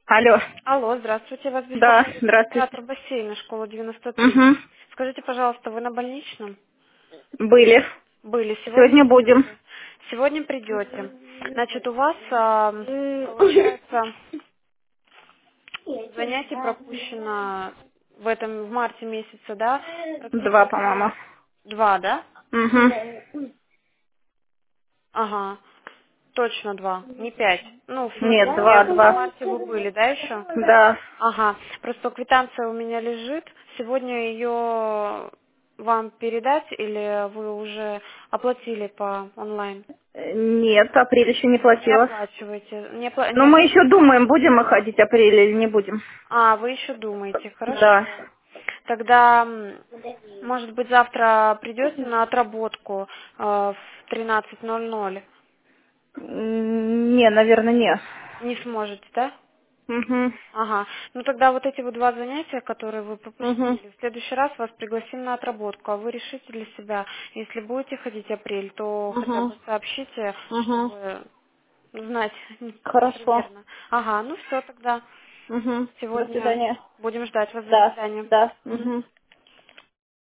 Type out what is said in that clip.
Алло. Алло, здравствуйте, вас Да, беспокоит здравствуйте. администратор бассейна, школа 93. Угу. Скажите, пожалуйста, вы на больничном? Были. Были, сегодня Сегодня будем. придете? Сегодня придете. Значит, у вас, получается, занятие пропущено в марте месяце, да? 2, Практически по-моему. 2, да? Угу. Ага, точно 2, не 5. Ну, в Нет, феврале, 2, в 2. марте вы были, да, еще? Да. Ага, просто квитанция у меня лежит. Сегодня ее вам передать или вы уже оплатили по онлайн? Нет, апрель еще не Не платила. оплачиваете. Но Не мы еще оплатили? думаем, будем мы ходить апрель или не будем. А, вы еще думаете. Да. Хорошо. Тогда, может быть, завтра придете на отработку в 13:00. Не, наверное, не. Не сможете, да? Угу. Ага. Ну тогда вот эти вот два занятия, которые вы Угу. пропустили, в следующий раз вас пригласим на отработку, а вы решите для себя, если будете ходить апрель, то хотя Угу. бы сообщите, Угу. чтобы знать Хорошо. примерно. Ага, ну все тогда. Угу. До Сегодня свидания. будем ждать вас. До Да. свидания. Да. Мгм. Угу.